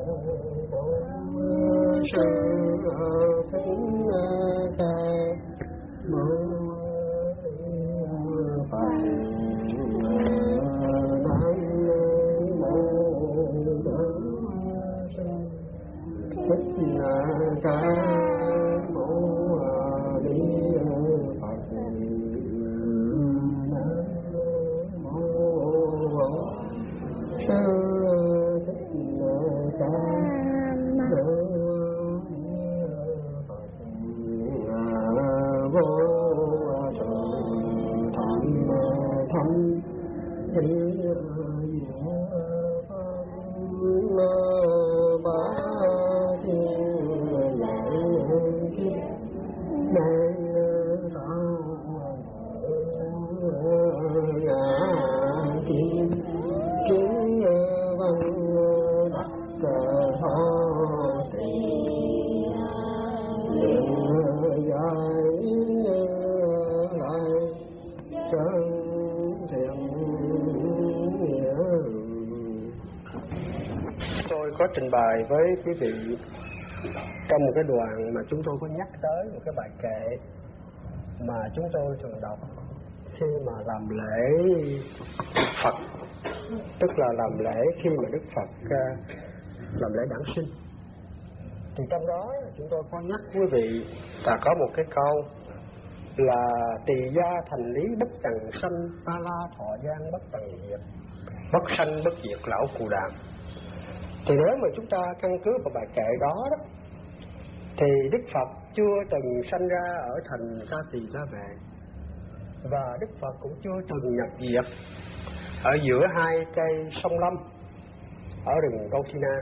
Có trình bày với quý vị trong một cái đoạn mà chúng tôi có nhắc tới một cái bài kệ mà chúng tôi thường đọc khi mà làm lễ Phật, tức là làm lễ khi mà Đức Phật làm lễ đản sinh. Thì trong đó chúng tôi có nhắc quý vị là có một cái câu là tỳ gia thành lý bất trần sanh, ta la thọ gian bất tần diệt, bất sanh bất diệt lão cù đàm. Thì nếu mà chúng ta căn cứ vào bài kệ đó thì Đức Phật chưa từng sanh ra ở thành Sa Tỳ Gia Vệ, và Đức Phật cũng chưa từng nhập diệt ở giữa hai cây sông Lâm ở rừng Gautina.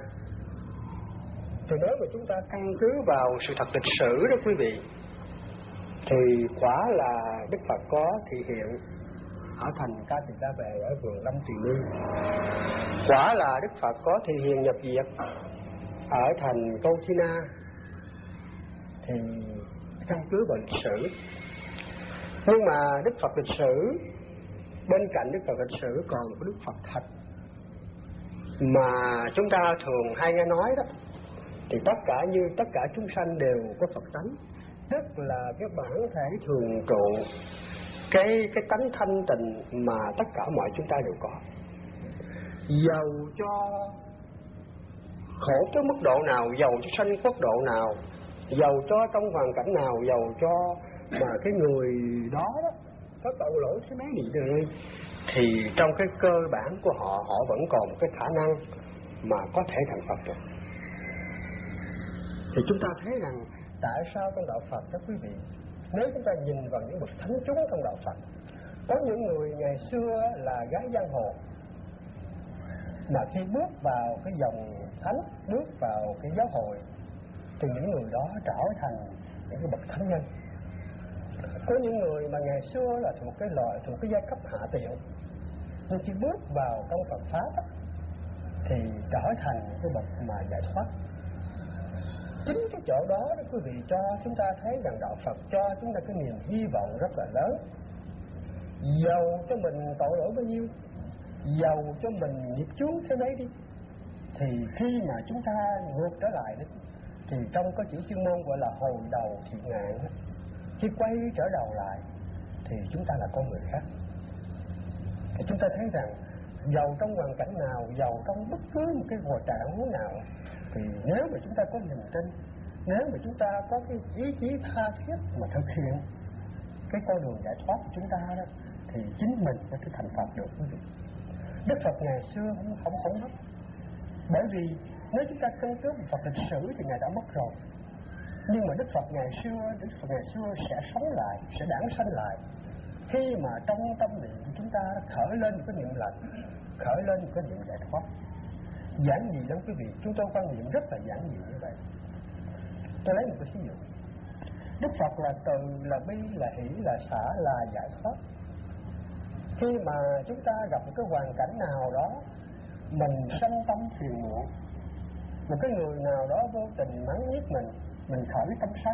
Thì nếu mà chúng ta căn cứ vào sự thật lịch sử đó quý vị, thì quả là Đức Phật có thị hiện ở thành Ca Tỳ Gia Vệ ở vườn Lâm Tuyền Ni. Quả là Đức Phật có thị hiện nhập diệt ở thành Gautina. Thì căn cứ vào lịch sử. Nhưng mà Đức Phật lịch sử, bên cạnh Đức Phật lịch sử còn có Đức Phật thật mà chúng ta thường hay nghe nói đó, thì tất cả chúng sanh đều có Phật tánh, tức là cái bản thể thường trụ, cái tánh thanh tịnh mà tất cả mọi chúng ta đều có. Dầu cho khổ tới mức độ nào, dầu cho sanh quốc độ nào, dầu cho trong hoàn cảnh nào, dầu cho mà cái người đó có tội lỗi thế mấy đi, thì trong cái cơ bản của họ, họ vẫn còn một cái khả năng mà có thể thành Phật được. Thì chúng ta thấy rằng tại sao trong đạo Phật đó quý vị, nếu chúng ta nhìn vào những bậc thánh chúng trong đạo Phật, có những người ngày xưa là gái giang hồ, mà khi bước vào cái dòng thánh, bước vào cái giáo hội, thì những người đó trở thành những cái bậc thánh nhân. Có những người mà ngày xưa là thuộc cái giai cấp hạ tiện, nhưng khi bước vào trong Phật pháp thì trở thành cái bậc mà giải thoát. Chính cái chỗ đó quý vị cho chúng ta thấy rằng đạo Phật cho chúng ta cái niềm hy vọng rất là lớn. Dầu cho mình tội lỗi bao nhiêu, dầu cho mình nghiệp chướng thế mấy đi, thì khi mà chúng ta ngược trở lại đó, thì trong có chữ chuyên môn gọi là hồi đầu thiện ngạn, khi quay trở đầu lại thì chúng ta là con người khác. Thì chúng ta thấy rằng dầu trong hoàn cảnh nào, dầu trong bất cứ một cái trạng huống nào, thì nếu mà chúng ta có niềm tin, nếu mà chúng ta có cái ý chí tha thiết mà thực hiện cái con đường giải thoát của chúng ta đó, thì chính mình có thể thành Phật được quý vị. Đức Phật ngày xưa không mất, bởi vì nếu chúng ta căn cứ Phật lịch sử thì Ngài đã mất rồi. Nhưng mà Đức Phật ngày xưa sẽ sống lại, sẽ đản sanh lại khi mà trong tâm niệm của chúng ta khởi lên một cái niệm lành, khởi lên một cái niệm giải thoát. Giản dị lắm quý vị, chúng tôi quan niệm rất là giản dị như vậy. Tôi lấy một cái ví dụ. Đức Phật là từ, là bi, là hỷ, là xả, là giải thoát. Khi mà chúng ta gặp một cái hoàn cảnh nào đó, mình sanh tâm phiền muộn, một cái người nào đó vô tình mắng nhiếc mình khởi tâm sân.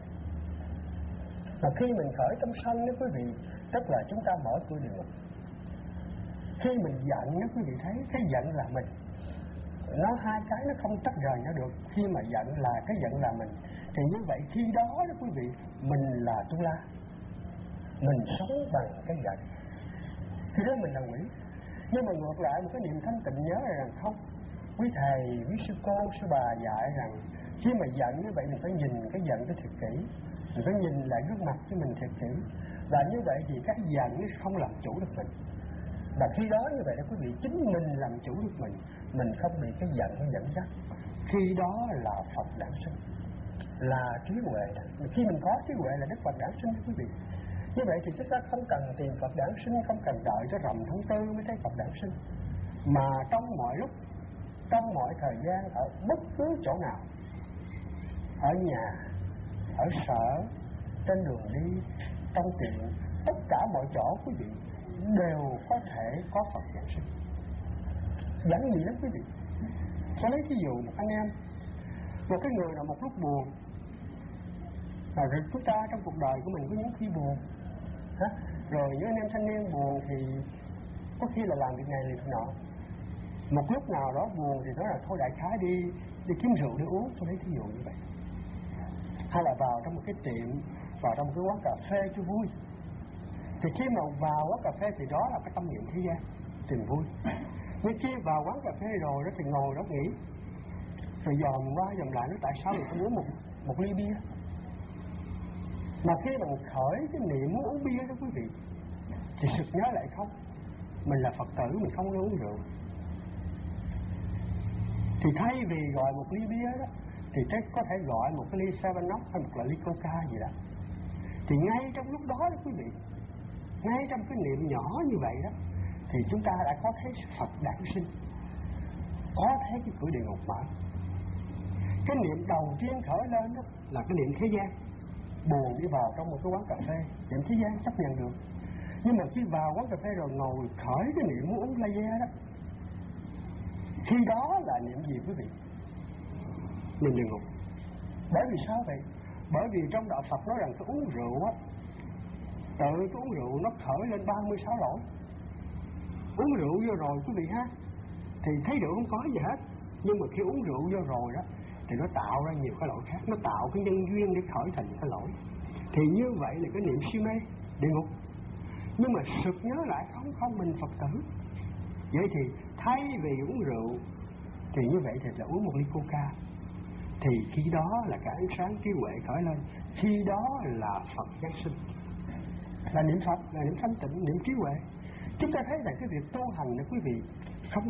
Mà khi mình khởi tâm sân đó quý vị, tức là chúng ta mở cửa địa ngục. Khi mình giận đó quý vị thấy, cái giận là mình. nó hai cái nó không tách rời nhau được. Khi mà giận là cái giận là mình, thì như vậy khi đó đó quý vị, mình là Tu La, mình sống bằng cái giận, khi đó mình là quỷ. Nhưng mà ngược lại một cái niệm thanh tịnh nhớ rằng không, quý thầy, quý sư cô, sư bà dạy rằng khi mà giận như vậy mình phải nhìn cái giận cái thật kỹ, mình phải nhìn lại gương mặt của mình thật kỹ, và như vậy thì cái giận không làm chủ được mình. Và khi đó như vậy đó quý vị, chính mình làm chủ được mình không bị cái giận nó dẫn dắt. Khi đó là Phật đản sinh, là trí huệ. Khi mình có trí huệ là Đức Phật đản sinh quý vị. Như vậy thì chúng ta không cần tìm Phật đản sinh, không cần đợi cho rằm tháng 4 mới thấy Phật đản sinh, mà trong mọi lúc, trong mọi thời gian, ở bất cứ chỗ nào, ở nhà, ở sở, trên đường đi, trong tiệm, tất cả mọi chỗ quý vị đều có thể có Phật giáng sinh. Giản dị lắm quý vị. Tôi lấy ví dụ một anh em, một cái người nào một lúc buồn, rồi chúng ta trong cuộc đời của mình có những khi buồn, rồi những anh em thanh niên buồn thì có khi là làm việc này việc nọ. Một lúc nào đó buồn thì nói là thôi đại khái đi kiếm rượu để uống, tôi lấy ví dụ như vậy. Hay là vào trong một cái tiệm, vào trong một cái quán cà phê cho vui. Thì khi mà vào quán cà phê thì đó là cái tâm niệm thế gian, tìm vui. Nhưng khi vào quán cà phê rồi đó thì ngồi đó nghĩ, rồi dòm qua dòm lại, nói tại sao mình không uống một ly bia. Mà khi mà khởi cái niệm muốn uống bia đó quý vị, thì sực nhớ lại không, mình là Phật tử, mình không uống rượu. Thì thay vì gọi một ly bia đó, thì có thể gọi một cái ly 7up hay một là ly Coca gì đó. Thì ngay trong lúc đó đó quý vị, ngay trong cái niệm nhỏ như vậy đó, thì chúng ta đã có thấy Phật đản sinh, có thấy cái cửa địa ngục mở. Cái niệm đầu tiên khởi lên đó là cái niệm thế gian, buồn đi vào trong một cái quán cà phê, niệm thế gian chấp nhận được. Nhưng mà khi vào quán cà phê rồi ngồi khởi cái niệm muốn uống laser đó, khi đó là niệm gì quý vị? Niệm địa ngục. Bởi vì sao vậy? Bởi vì trong đạo Phật nói rằng cái uống rượu á, tự cái uống rượu nó khởi lên 36 lỗi. Uống rượu vô rồi quý vị ha, thì thấy rượu không có gì hết, nhưng mà khi uống rượu vô rồi đó thì nó tạo ra nhiều cái lỗi khác, nó tạo cái nhân duyên để khởi thành cái lỗi. Thì như vậy là cái niệm si mê, địa ngục. Nhưng mà sực nhớ lại không mình Phật tử. Vậy thì thay vì uống rượu thì như vậy thì là uống một ly Coca, thì khi đó là cái ánh sáng trí huệ khởi lên, khi đó là Phật giáng sinh, là niệm Phật, là niệm thanh tịnh, niệm trí huệ. Chúng ta thấy rằng cái việc tu hành đó quý vị không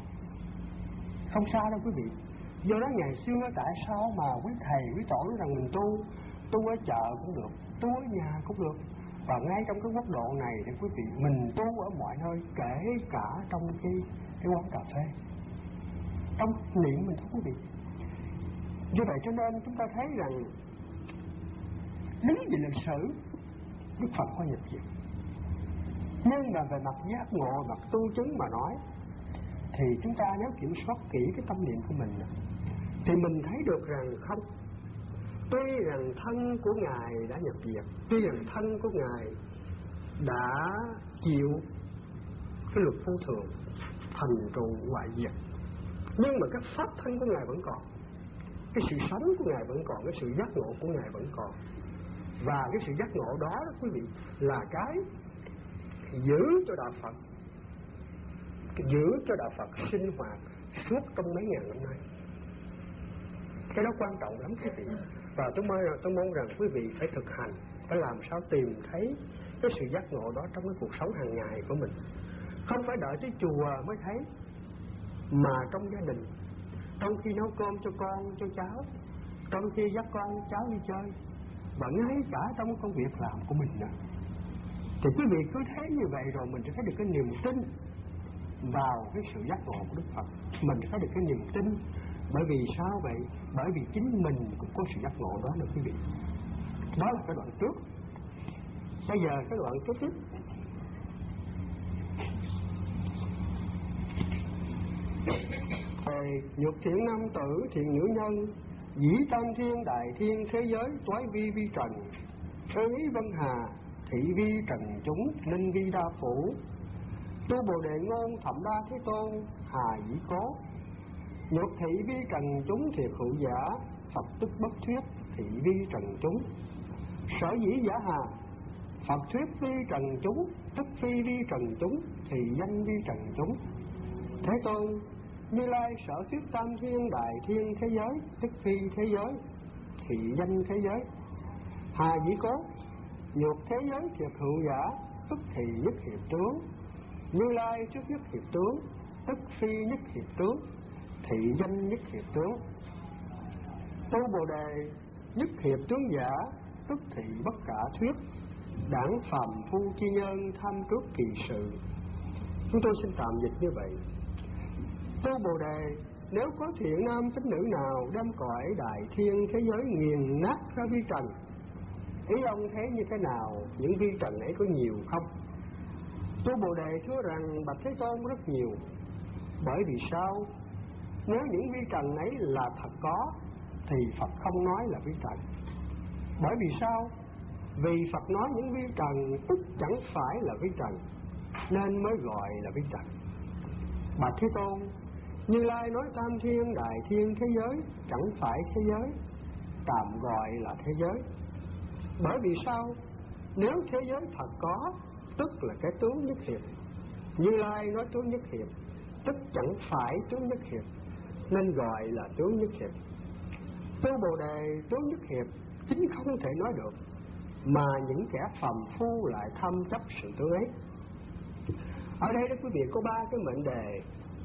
xa đâu quý vị. Do đó ngày xưa tại sao mà quý thầy quý tổ nói rằng mình tu ở chợ cũng được, tu ở nhà cũng được, và ngay trong cái quốc độ này thì quý vị mình tu ở mọi nơi, kể cả trong cái quán cà phê, trong niệm mình thôi quý vị. Do vậy cho nên chúng ta thấy rằng lý về lịch sử Đức Phật có nhập diệt, nhưng mà về mặt giác ngộ, mặt tu chứng mà nói, thì chúng ta nếu kiểm soát kỹ cái tâm niệm của mình thì mình thấy được rằng không, tuy rằng thân của Ngài đã nhập diệt, tuy rằng thân của Ngài đã chịu cái luật vô thường, thành trụ hoại diệt, nhưng mà cái pháp thân của Ngài vẫn còn, cái sự sống của Ngài vẫn còn, cái sự giác ngộ của Ngài vẫn còn. Và cái sự giác ngộ đó quý vị là cái giữ cho đạo Phật, giữ cho đạo Phật sinh hoạt suốt trong mấy ngàn năm nay. Cái đó quan trọng lắm quý vị. Và tôi mong rằng quý vị phải thực hành, phải làm sao tìm thấy cái sự giác ngộ đó trong cái cuộc sống hàng ngày của mình. Không phải đợi tới chùa mới thấy, mà trong gia đình, trong khi nấu cơm cho con, cho cháu, trong khi dắt con cháu đi chơi, và ngay cả trong công việc làm của mình nữa. Thì quý vị cứ thấy như vậy rồi mình sẽ thấy được cái niềm tin vào cái sự giác ngộ của Đức Phật. Mình sẽ thấy được cái niềm tin. Bởi vì sao vậy? Bởi vì chính mình cũng có sự giác ngộ đó nữa quý vị. Đó là cái đoạn trước. Bây giờ cái đoạn kế tiếp. Nhược thiện nam tử, thiện nữ nhân, dĩ tam thiên đại thiên thế giới, toái vi vi trần, thơ ý vân hà, thị vi trần chúng, linh vi đa phủ, tu bồ đề ngôn, thậm đa thế tôn, hà dĩ cố, Nhược thị vi trần chúng thiệt hữu giả, Phật tức bất thuyết thị vi trần chúng. Sở dĩ giả hà, Phật thuyết vi trần chúng, tức phi vi trần chúng, thì danh vi trần chúng. Thế Tôn, Như Lai sở thuyết tam thiên đại thiên thế giới, tức phi thế giới, thì danh thế giới. Hà dĩ cố, nhược thế giới thiệt hữu giả, tức thì nhất hiệp tướng. Như Lai trước nhất hiệp tướng, tức phi nhất hiệp tướng, thị danh nhất hiệp tướng. Tu Bồ Đề nhất hiệp tướng giả, tức thị bất cả thuyết, đảng phàm phu chi nhân tham trước kỳ sự. Chúng tôi xin tạm dịch như vậy. Tu Bồ Đề, nếu có thiện nam tín nữ nào đem cõi đại thiên thế giới nghiền nát ra vi trần, ý ông thấy như thế nào? Những vi trần ấy có nhiều không? Tu Bồ Đề thưa rằng bạch Thế Tôn rất nhiều. Bởi vì sao? Nếu những vi trần ấy là thật có, thì Phật không nói là vi trần. Bởi vì sao? Vì Phật nói những vi trần tức chẳng phải là vi trần, nên mới gọi là vi trần. Bạch Thế Tôn, Như Lai nói tam thiên đại thiên thế giới chẳng phải thế giới, tạm gọi là thế giới. Bởi vì sao? Nếu thế giới thật có, tức là cái tướng nhất hiệp. Như Lai nói tướng nhất hiệp, tức chẳng phải tướng nhất hiệp, nên gọi là tướng nhất hiệp. Tu Bồ Đề tướng nhất hiệp chính không thể nói được, mà những kẻ phàm phu lại tham chấp sự tướng ấy. Ở đây đó quý vị có 3 cái mệnh đề.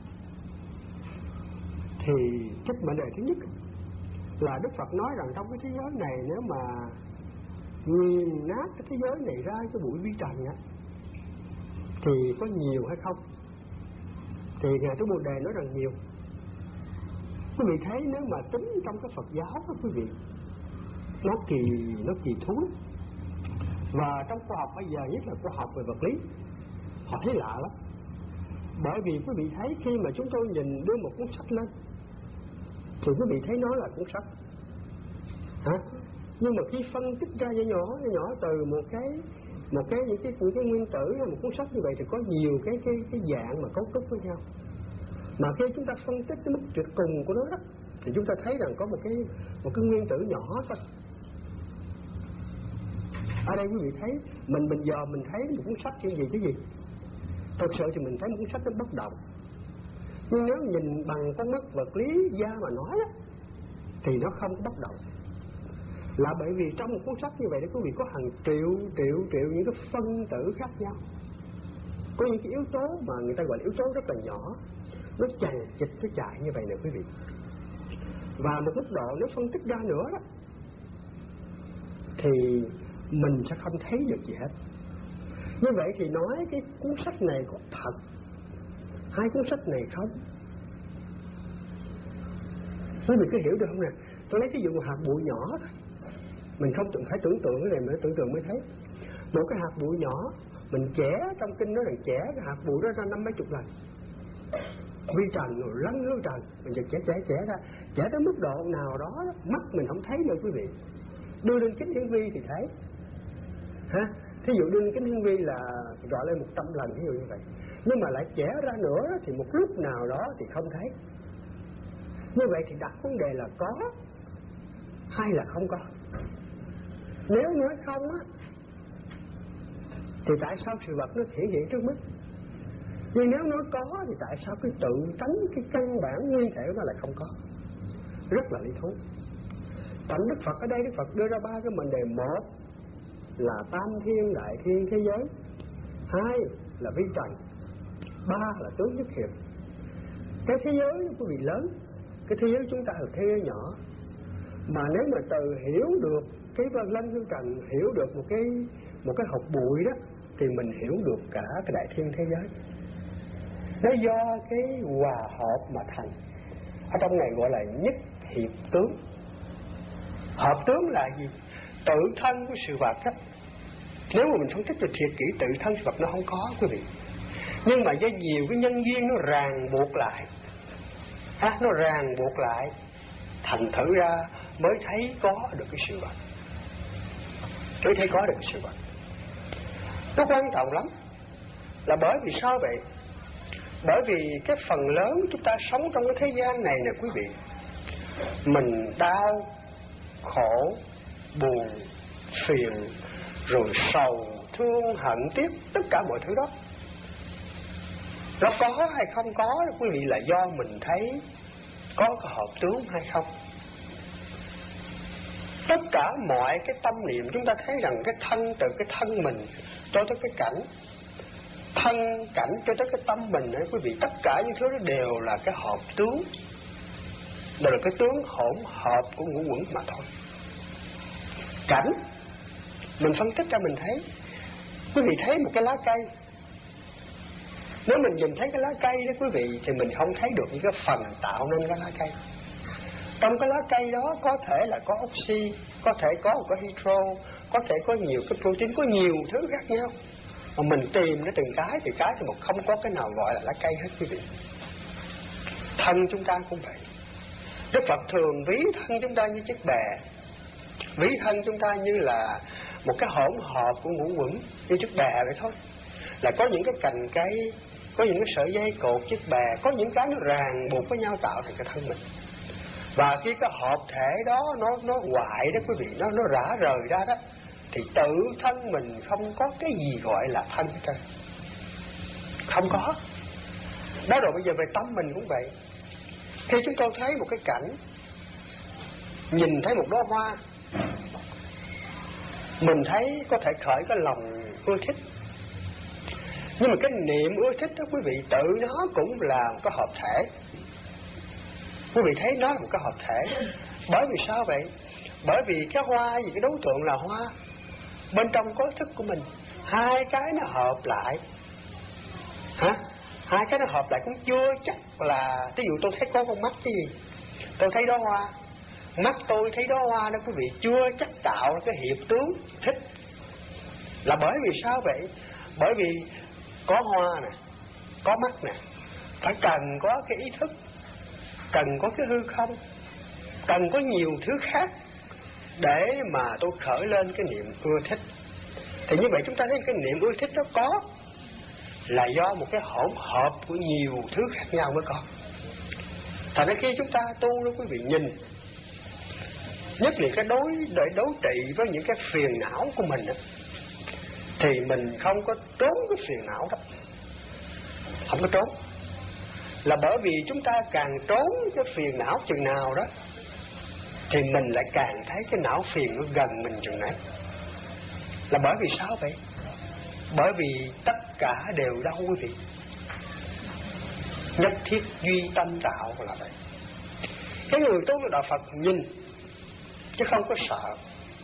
Thì cái mệnh đề thứ nhất là Đức Phật nói rằng trong cái thế giới này, nếu mà nghiền nát cái thế giới này ra cái bụi vi trần á, thì có nhiều hay không? Thì Ngài Tu Bồ Đề nói rằng nhiều. Quý vị thấy nếu mà tính trong cái Phật giáo đó quý vị, nó kỳ thú. Và trong khoa học bây giờ, nhất là khoa học về vật lý, họ thấy lạ lắm. Bởi vì quý vị thấy khi mà chúng tôi nhìn đưa một cuốn sách lên, thì quý vị thấy nó là cuốn sách, nhưng mà khi phân tích ra nhỏ từ một cái những cái nguyên tử hay một cuốn sách như vậy, thì có nhiều cái dạng mà cấu trúc với nhau. Mà khi chúng ta phân tích cái mức tuyệt cùng của nó đó, thì chúng ta thấy rằng có một cái nguyên tử nhỏ thôi. Ở đây quý vị thấy mình giờ mình thấy một cuốn sách như vậy chứ gì? Thật sự thì mình thấy một cuốn sách nó bất động. Nhưng nếu nhìn bằng con mắt vật lý gia mà nói đó, thì nó không bất động. Là bởi vì trong một cuốn sách như vậy đó quý vị có hàng triệu những cái phân tử khác nhau. Có những cái yếu tố mà người ta gọi là yếu tố rất là nhỏ, nó chằng chịt nó chạy như vậy nè quý vị. Và một mức độ nếu phân tích ra nữa đó, thì mình sẽ không thấy được gì hết. Như vậy thì nói cái cuốn sách này có thật, hai cuốn sách này không? Quý vị có hiểu được không nè? Tôi lấy ví dụ một hạt bụi nhỏ thôi. Mình không phải tưởng tượng cái này, mà tưởng tượng mới thấy. Một cái hạt bụi nhỏ, mình chẻ, trong kinh nói rằng chẻ cái hạt bụi đó ra 50 lần. Vi trần rồi lăn lưu trần, mình chẻ ra, chẻ tới mức độ nào đó, mắt mình không thấy nữa quý vị. Đưa lên kính hiển vi thì thấy. Thí dụ đưa lên kính hiển vi là gọi lên 100 lần, ví dụ như vậy. Nhưng mà lại chẻ ra nữa thì một lúc nào đó thì không thấy. Như vậy thì đặt vấn đề là có hay là không có. Nếu nói không á, thì tại sao sự vật nó thể hiện trước mắt? Nhưng nếu nói có thì tại sao cái tự tánh, cái căn bản nguyên thể của nó lại không có? Rất là lý thú. Tận Đức Phật ở đây, Đức Phật đưa ra 3 cái mệnh đề. Một là tam thiên đại thiên thế giới, 2 là vi trần, 3 là tướng nhất hiệp. Cái thế giới nó quý vị lớn, cái thế giới chúng ta là thế giới nhỏ. Mà nếu mà từ hiểu được cái lân hư trần, hiểu được một cái hột bụi đó, thì mình hiểu được cả cái đại thiên thế giới. Nó do cái hòa hợp mà thành. Ở trong này gọi là nhất hiệp tướng. Hợp tướng là gì? Tự thân của sự vật đó. Nếu mà mình phân tích được thiệt kỹ, tự thân sự vật nó không có quý vị. Nhưng mà do nhiều cái nhân duyên nó ràng buộc lại, nó ràng buộc lại, thành thử ra mới thấy có được cái sự vật. Mới thấy có được cái sự vật. Nó quan trọng lắm. Là bởi vì sao vậy? Bởi vì cái phần lớn chúng ta sống trong cái thế gian này nè quý vị, mình đau, khổ, buồn, phiền, rồi sầu, thương, hận, tiếc, tất cả mọi thứ đó. Nó có hay không có quý vị là do mình thấy có cái hợp tướng hay không. Tất cả mọi cái tâm niệm chúng ta thấy rằng cái thân, từ cái thân mình cho tới cái cảnh, thân cảnh cho tới cái tâm mình ấy quý vị, tất cả những thứ đó đều là cái hợp tướng, đều là cái tướng hỗn hợp của ngũ uẩn mà thôi. Cảnh mình phân tích ra mình thấy, quý vị thấy một cái lá cây, nếu mình nhìn thấy cái lá cây đó quý vị, thì mình không thấy được những cái phần tạo nên cái lá cây. Trong cái lá cây đó có thể là có oxy, có thể có một cái hydro, có thể có nhiều cái protein, có nhiều thứ khác nhau. Mà mình tìm nó từng cái thì một không có cái nào gọi là lá cây hết quý vị. Thân chúng ta cũng vậy. Đức Phật thường ví thân chúng ta như chiếc bè, ví thân chúng ta như là một cái hỗn hợp của ngũ uẩn, như chiếc bè vậy thôi. Là có những cái cành cây, có những cái sợi dây cột chiếc bè, có những cái nó ràng buộc với nhau tạo thành cái thân mình. Và khi cái hợp thể đó nó hoại đó quý vị, nó rã rời ra đó, thì tự thân mình không có cái gì gọi là thân hết trơn, không có. Đó rồi bây giờ về tâm mình cũng vậy. Khi chúng tôi thấy một cái cảnh, nhìn thấy một đóa hoa, mình thấy có thể khởi cái lòng ưa thích. Nhưng mà cái niệm ưa thích đó quý vị, tự nó cũng là một cái hợp thể. Quý vị thấy nó là một cái hợp thể. Bởi vì sao vậy? Bởi vì cái hoa, vì cái đối tượng là hoa, bên trong có thức của mình, hai cái nó hợp lại. Hai cái nó hợp lại cũng chưa chắc là, ví dụ tôi thấy có con mắt cái gì, tôi thấy đó hoa, mắt tôi thấy đó hoa đó quý vị, chưa chắc tạo ra cái hiệp tướng thích. Là bởi vì sao vậy? Bởi vì có hoa nè, có mắt nè, phải cần có cái ý thức, cần có cái hư không, cần có nhiều thứ khác để mà tôi khởi lên cái niệm ưa thích. Thì như vậy chúng ta thấy cái niệm ưa thích nó có là do một cái hỗn hợp của nhiều thứ khác nhau mới có. Thành ra khi chúng ta tu đó quý vị nhìn, nhất là cái đối trị với những cái phiền não của mình đó, thì mình không có trốn cái phiền não đó, không có trốn. Là bởi vì chúng ta càng trốn cái phiền não chừng nào đó, thì mình lại càng thấy cái não phiền nó gần mình chừng nấy. Là bởi vì sao vậy? Bởi vì tất cả đều đau quý vị. Nhất thiết duy tâm tạo là vậy. Cái người tu đạo Phật nhìn chứ không có sợ.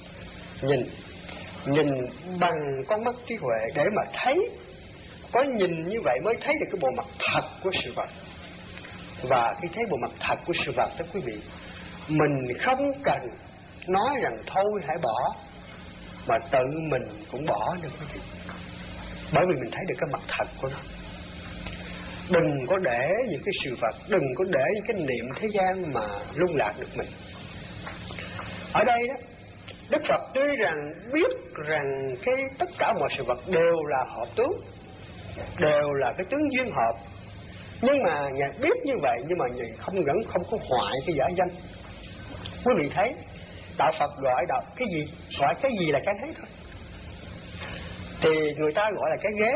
Nhìn bằng con mắt trí huệ để mà thấy. Có nhìn như vậy mới thấy được cái bộ mặt thật của sự vật. Và khi thấy bộ mặt thật của sự vật đó quý vị, mình không cần nói rằng thôi hãy bỏ, mà tự mình cũng bỏ được quý vị. Bởi vì mình thấy được cái mặt thật của nó. Đừng có để những cái sự vật, đừng có để những cái niệm thế gian mà lung lạc được mình. Ở đây đó, Đức Phật tuy rằng biết rằng cái tất cả mọi sự vật đều là hợp tướng, đều là cái tướng duyên hợp, nhưng mà Ngài biết như vậy, nhưng mà Ngài không có hoại cái giả danh. Quý vị thấy đạo Phật gọi đạo cái gì? Gọi cái gì là cái thấy thôi. Thì người ta gọi là cái ghế,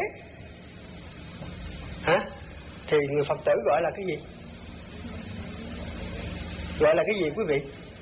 thì người Phật tử gọi là cái gì? Gọi là cái gì quý vị?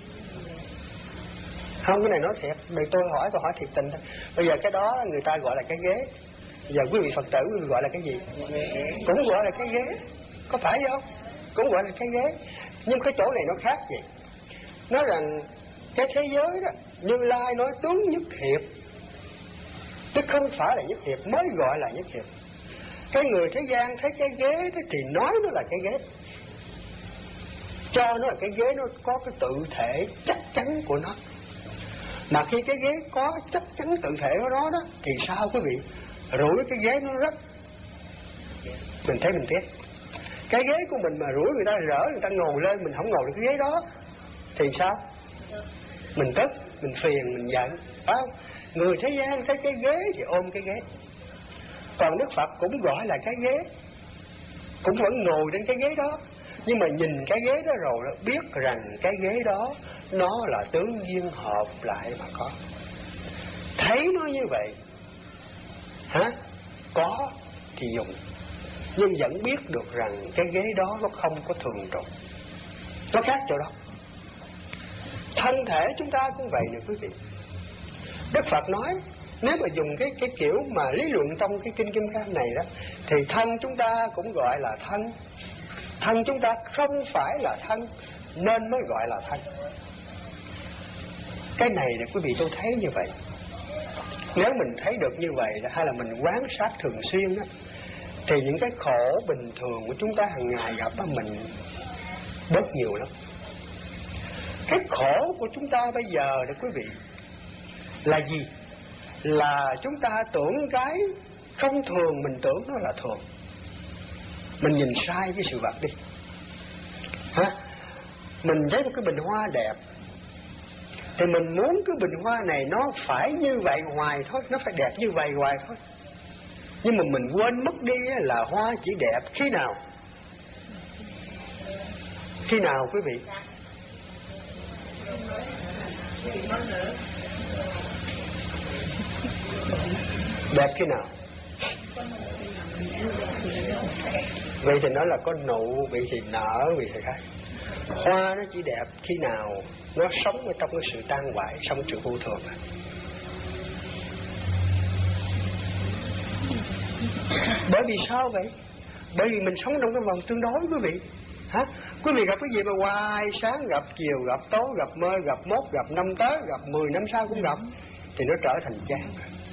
Không, cái này nói thiệt, đừng tôi hỏi thiệt tình thôi. Bây giờ cái đó người ta gọi là cái ghế, bây giờ quý vị Phật tử quý vị gọi là cái gì? Cũng gọi là cái ghế, có phải không? Cũng gọi là cái ghế. Nhưng cái chỗ này nó khác vậy. Nói rằng cái thế giới đó, Như Lai nói tướng nhất hiệp, chứ không phải là nhất hiệp mới gọi là nhất hiệp. Cái người thế gian thấy cái ghế đó thì nói nó là cái ghế, cho nó là cái ghế, nó có cái tự thể chắc chắn của nó. Mà khi cái ghế có chắc chắn tự thể của nó đó, thì sao quý vị? Rủi cái ghế nó rớt, mình thấy mình tiếc. Cái ghế của mình mà rủi người ta rỡ, người ta ngồi lên, mình không ngồi được cái ghế đó, thì sao? Mình tức, mình phiền, mình giận, phải không? Người thế gian thấy cái ghế thì ôm cái ghế. Còn Đức Phật cũng gọi là cái ghế, cũng vẫn ngồi trên cái ghế đó, nhưng mà nhìn cái ghế đó rồi biết rằng cái ghế đó nó là tướng duyên hợp lại mà có. Thấy nó như vậy, có thì dùng, nhưng vẫn biết được rằng cái ghế đó nó không có thường trụ, nó khác chỗ đó. Thân thể chúng ta cũng vậy nè quý vị. Đức Phật nói nếu mà dùng cái kiểu mà lý luận trong cái kinh Kim Cang này đó, thì thân chúng ta cũng gọi là thân. Thân chúng ta không phải là thân nên mới gọi là thân. Cái này là quý vị tôi thấy như vậy. Nếu mình thấy được như vậy hay là mình quán sát thường xuyên đó, thì những cái khổ bình thường của chúng ta hàng ngày gặp đó mình bớt nhiều lắm. Cái khổ của chúng ta bây giờ đó quý vị là gì? Là chúng ta tưởng cái không thường mình tưởng nó là thường. Mình nhìn sai cái sự vật đi. Mình thấy một cái bình hoa đẹp, thì mình muốn cái bình hoa này nó phải như vậy hoài thôi, nó phải đẹp như vậy hoài thôi. Nhưng mà mình quên mất đi là hoa chỉ đẹp khi nào? Khi nào quý vị? Đẹp khi nào? Vậy thì nó là có nụ, vậy thì nở, vậy thì khác. Hoa nó chỉ đẹp khi nào nó sống ở trong cái sự tan hoại, trong sự vô thường. Bởi vì sao vậy? Bởi vì mình sống trong cái vòng tương đối quý vị. Quý vị gặp cái gì mà hoài, sáng gặp, chiều gặp, tối gặp, mơ gặp, mốt gặp, năm tới gặp, 10 năm sau cũng gặp, thì nó trở thành chán.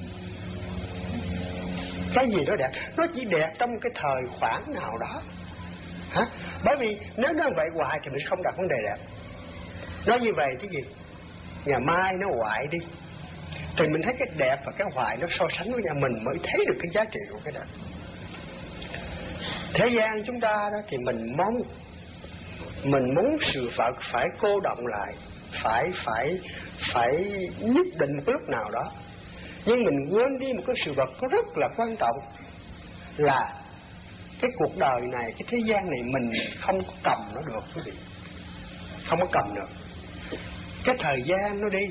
Cái gì nó đẹp? Nó chỉ đẹp trong cái thời khoảng nào đó. Bởi vì nếu nó vậy hoài thì mình không đặt vấn đề đẹp. Nói như vậy cái gì? Ngày mai nó hoại đi, thì mình thấy cái đẹp và cái hoại nó so sánh với nhau, mình mới thấy được cái giá trị của cái đẹp. Thế gian chúng ta đó thì mình muốn sự vật phải cô động lại, phải nhất định một lúc nào đó. Nhưng mình quên đi một cái sự vật có rất là quan trọng, là cái cuộc đời này, cái thế gian này mình không có cầm nó được quý vị. Không có cầm được. Cái thời gian nó đi.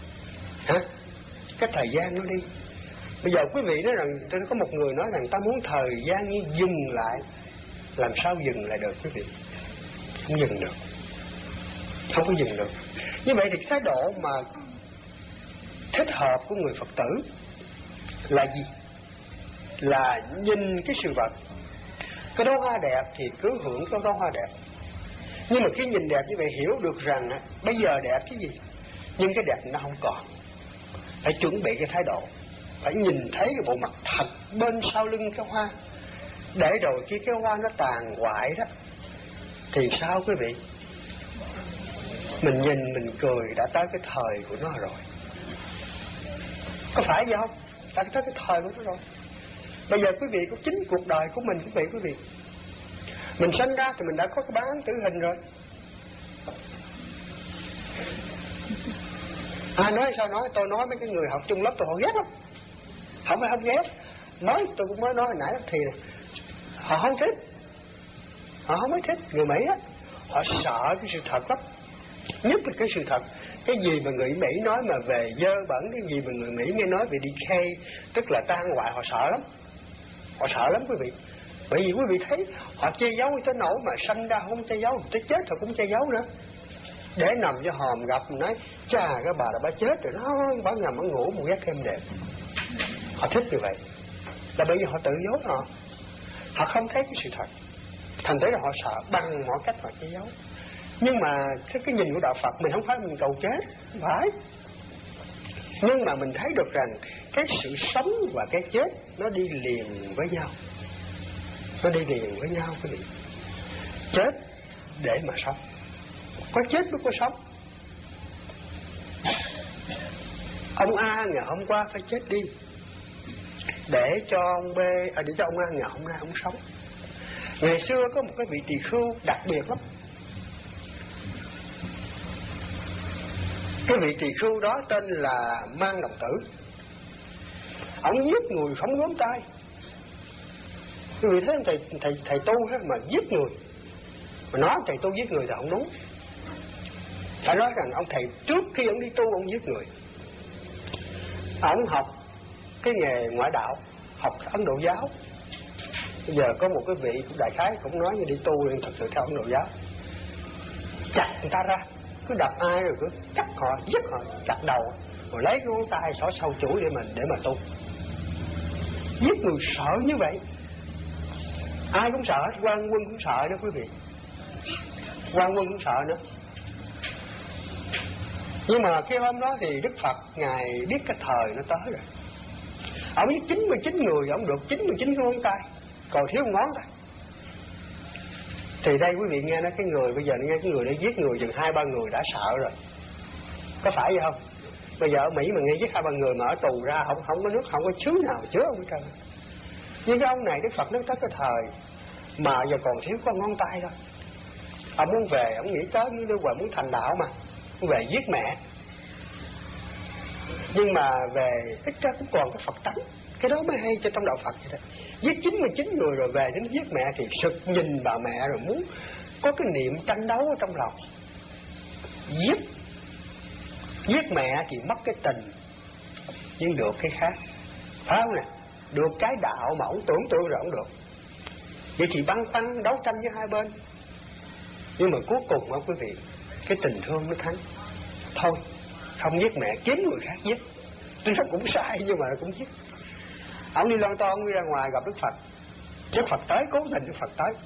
Cái thời gian nó đi. Bây giờ quý vị nói rằng, có một người nói rằng ta muốn thời gian như dừng lại. Làm sao dừng lại được quý vị? Không dừng được. Không có dừng được. Như vậy thì cái thái độ mà thích hợp của người Phật tử là gì? Là nhìn cái sự vật. Cái đó hoa đẹp thì cứ hưởng cái đó hoa đẹp. Nhưng mà khi nhìn đẹp như vậy hiểu được rằng bây giờ đẹp cái gì, nhưng cái đẹp nó không còn. Phải chuẩn bị cái thái độ, phải nhìn thấy cái bộ mặt thật bên sau lưng cái hoa, để rồi khi cái hoa nó tàn hoại đó thì sao quý vị? Mình nhìn mình cười đã tới cái thời của nó rồi. Có phải vậy không? Đã tới cái thời của nó rồi. Bây giờ quý vị có chính cuộc đời của mình quý vị. Mình sinh ra thì mình đã có cái bản án tử hình rồi. Nói sao nói, tôi nói mấy cái người học chung lớp tôi họ ghét lắm. Không phải không ghét, tôi cũng mới nói hồi nãy thì họ không thích. Họ không mới thích. Người Mỹ á, họ sợ cái sự thật lắm. Nhất là cái sự thật. Cái gì mà người Mỹ nói mà về dơ bẩn, cái gì mà người Mỹ nghe nói về decay, tức là tan hoại, họ sợ lắm. Họ sợ lắm quý vị. Bởi vì quý vị thấy họ che giấu tới nỗi mà sanh ra không che giấu, tới chết họ cũng che giấu nữa. Để nằm cho hòm gặp mình nói chà cái bà là bà chết rồi, nó bà nằm ở ngủ một giấc êm đềm. Họ thích như vậy là bởi vì họ tự dối họ không thấy cái sự thật, thành thế là họ sợ bằng mọi cách họ che giấu. Nhưng mà cái nhìn của đạo Phật mình không phải mình cầu chết, không phải. Nhưng mà mình thấy được rằng cái sự sống và cái chết nó đi liền với nhau. Nó đi liền với nhau quý vị. Chết để mà sống. Có chết mới có sống. Ông A ngày hôm qua phải chết đi để cho ông B, để cho ông A ngày hôm nay ông sống. Ngày xưa có một cái vị tỳ khưu đặc biệt lắm. Cái vị tỳ khưu đó tên là Mang Đồng Tử. Ông giết người không gớm tay. Quý vị thấy thầy tu hết mà giết người, mà nói thầy tu giết người thì không đúng. Phải nói rằng ông thầy trước khi ông đi tu ông giết người. Ông học cái nghề ngoại đạo, học Ấn Độ giáo. Bây giờ có một cái vị cũng đại khái cũng nói như đi tu nên thật sự theo Ấn Độ giáo, chặt người ta ra, cứ đập ai rồi cứ cắt họ, giết họ, chặt đầu, rồi lấy cái ngón tay xỏ sâu chuỗi để mà tu. Giết người sợ như vậy, ai cũng sợ, quan quân cũng sợ đó quý vị, quan quân cũng sợ nữa. Nhưng mà cái hôm đó thì Đức Phật Ngài biết cái thời nó tới rồi. Ông giết 99 người, ông được 99 ngón tay, còn thiếu một ngón tay. Thì đây quý vị nghe nói cái người bây giờ nghe cái người để giết người chừng 2-3 người đã sợ rồi, có phải vậy không? Bây giờ ở Mỹ mà nghe giết 2-3 người mà ở tù ra không có nước, không có xứ nào chứa ông hết trơn. Nhưng cái ông này Đức Phật nói tới cái thời mà giờ còn thiếu có ngón tay thôi. Ông muốn về, ông nghĩ tới như đứa muốn thành đạo mà, muốn về giết mẹ. Nhưng mà về ít ra cũng còn cái Phật tánh, cái đó mới hay cho trong đạo Phật vậy đó. Giết 99 người rồi về đến giết mẹ thì sực nhìn bà mẹ rồi muốn có cái niệm tranh đấu ở trong lòng. Giết mẹ thì mất cái tình, nhưng được cái khác, phải không nè? Được cái đạo mà ông tưởng tượng rồi ông được. Vậy thì băn khoăn đấu tranh với hai bên, nhưng mà cuối cùng quý vị, cái tình thương nó thắng. Thôi không giết mẹ, kiếm người khác giết. Nó cũng sai nhưng mà nó cũng giết. Ông đi lon ton, ông đi ra ngoài gặp Đức Phật. Đức Phật tới, cố tình Đức Phật tới.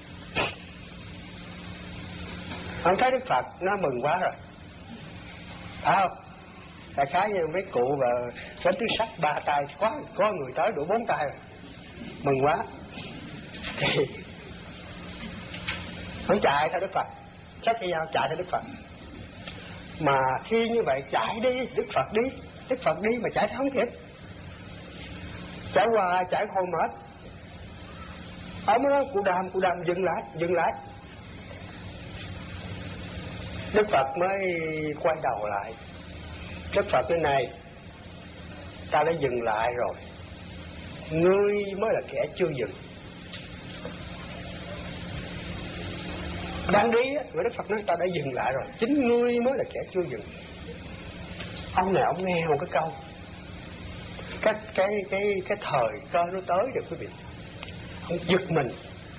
Ông thấy Đức Phật nó mừng quá rồi, phải không? Đại khái như mấy cụ và đánh túi sắt 3 tay, có người tới đủ 4 tay rồi, mừng quá. Thì ông chạy theo Đức Phật, xách cái dao chạy theo Đức Phật. Mà khi như vậy chạy đi, Đức Phật đi mà chạy không kịp. Chạy qua chạy không mệt. Ông mới nói cụ đàm dừng lại. Đức Phật mới quay đầu lại. Đức Phật cái này, ta đã dừng lại rồi, ngươi mới là kẻ chưa dừng. Đang đi á, Đức Phật nói ta đã dừng lại rồi, chính ngươi mới là kẻ chưa dừng. Ông này ông nghe một cái câu, cái thời cơ nó tới rồi quý vị. Ông giật mình.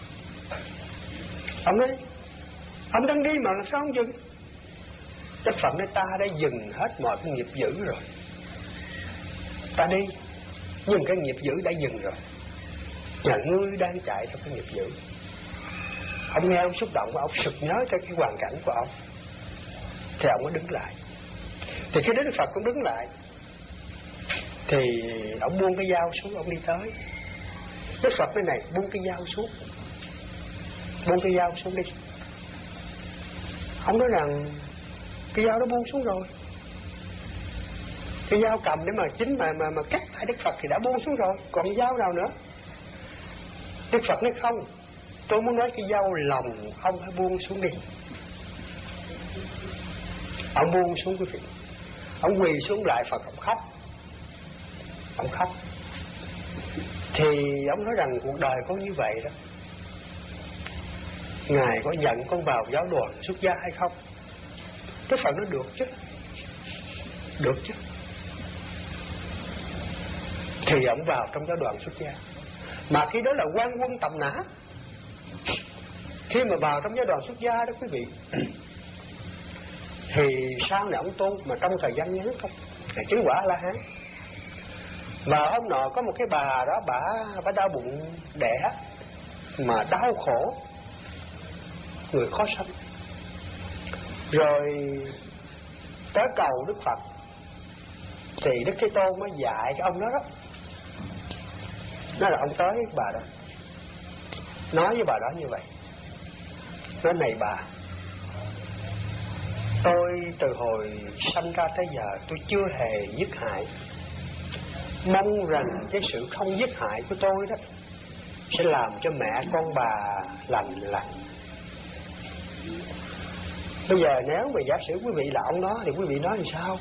Ông nói, ông đang đi mà làm sao ông dừng? Đức Phật nói ta đã dừng hết mọi cái nghiệp dữ rồi. Ta đi, nhưng cái nghiệp dữ đã dừng rồi. Và ngươi đang chạy theo cái nghiệp dữ. Ông nghe ông xúc động và ông sực nhớ tới cái hoàn cảnh của ông. Thì ông mới đứng lại. Thì khi Đức Phật cũng đứng lại, thì ông buông cái dao xuống, ông đi tới. Đức Phật cái này buông cái dao xuống. Buông cái dao xuống đi. Ông nói rằng cái dao nó buông xuống rồi. Cái dao cầm để mà chính mà cắt lại Đức Phật thì đã buông xuống rồi, còn dao nào nữa? Đức Phật nói không, tôi muốn nói cái dao lòng ông phải buông xuống đi. Ông buông xuống quý vị. Ông quỳ xuống lại Phật, ông khóc. Ông khóc. Thì ông nói rằng cuộc đời con như vậy đó, Ngài có nhận con vào giáo đoàn xuất gia hay không? Đức Phật nói được chứ. Được chứ. Thì ông vào trong giáo đoàn xuất gia. Mà khi đó là quan quân tầm nã. Khi mà vào trong giáo đoàn xuất gia đó quý vị, thì sau này ông tu mà trong thời gian ngắn không, là chứng quả La Hán. Và hôm nọ có một cái bà đó, bà đau bụng đẻ mà đau khổ, người khó sanh. Rồi tới cầu Đức Phật, thì Đức Thế Tôn mới dạy cái ông đó đó. Nói là ông tới với bà đó, nói với bà đó như vậy. Nói này bà, tôi từ hồi sanh ra tới giờ tôi chưa hề giết hại. Mong rằng cái sự không giết hại của tôi đó sẽ làm cho mẹ con bà lành lặn. Bây giờ nếu mà giả sử quý vị là ông đó thì quý vị nói làm sao?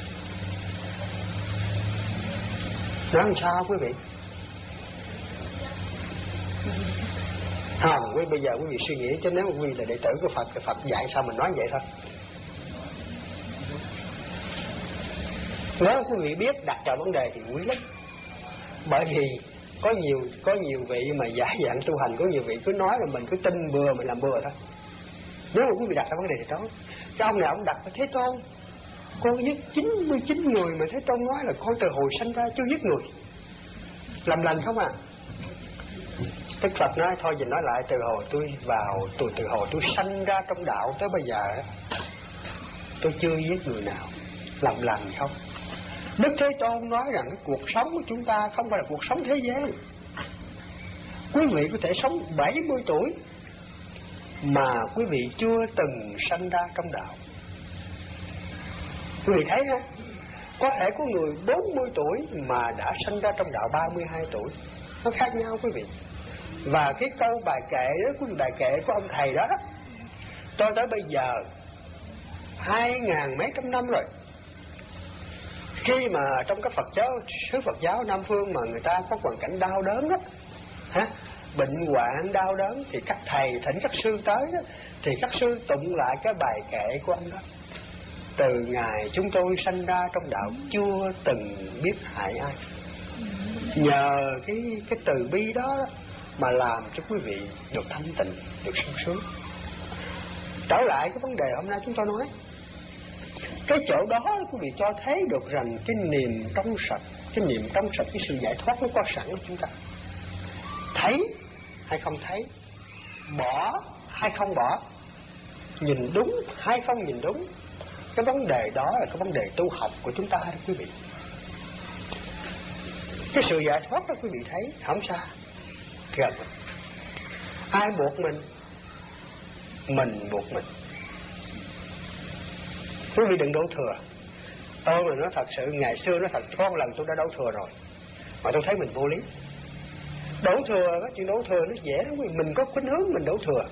Nói làm sao quý vị? Không, bây giờ quý vị suy nghĩ, chứ nếu quý vị là đệ tử của Phật, Phật dạy sao mình nói vậy thôi. Nếu quý vị biết đặt vào vấn đề thì quý lắm. Bởi vì có nhiều vị mà giả dạng tu hành, có nhiều vị cứ nói là mình cứ tin bừa, mình làm bừa thôi. Nếu mà quý vị đặt ra vấn đề thì đó, cái ông này ông đặt Thế Tôn, con giết 99 người mà Thế Tôn nói là con từ hồi sanh ra chưa giết người, làm lành không à? Đức Phật nói thôi, mình nói lại, từ hồi tôi sanh ra trong đạo tới bây giờ tôi chưa giết người nào, làm lành không? Đức Thế Tôn nói rằng cái cuộc sống của chúng ta không phải là cuộc sống thế gian. Quý vị có thể sống 70 tuổi mà quý vị chưa từng sanh ra trong đạo. Quý vị thấy ha, có thể có người 40 tuổi mà đã sanh ra trong đạo 32 tuổi, nó khác nhau quý vị. Và cái câu bài kệ đó, quý vị, bài kệ của ông thầy đó cho tới bây giờ 2000 mấy trăm năm rồi. Khi mà trong các xứ Phật giáo Nam Phương mà người ta có hoàn cảnh đau đớn đó, bệnh hoạn đau đớn, thì các thầy thỉnh các sư tới đó, thì các sư tụng lại cái bài kệ của ông đó: từ ngày chúng tôi sanh ra trong đạo chưa từng biết hại ai. Nhờ cái từ bi đó mà làm cho quý vị được thanh tịnh, được sung sướng. Trở lại cái vấn đề hôm nay chúng tôi nói, cái chỗ đó quý vị cho thấy được rằng cái niềm trong sạch, cái sự giải thoát nó có sẵn của chúng ta. Thấy hay không thấy, bỏ hay không bỏ, nhìn đúng hay không nhìn đúng, cái vấn đề đó là cái vấn đề tu học của chúng ta đó quý vị. Cái sự giải thoát đó quý vị thấy không xa, gần. Ai buộc mình buộc mình. Quý vị đừng đổ thừa. Tôi mà nói thật sự, ngày xưa nói thật, có một lần tôi đã đổ thừa rồi mà tôi thấy mình vô lý. Đổ thừa, cái chuyện đổ thừa nó dễ lắm, mình có khuynh hướng mình đổ thừa.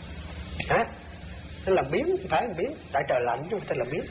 Nó làm biến, không phải làm biến, tại trời lạnh chúng ta làm biến.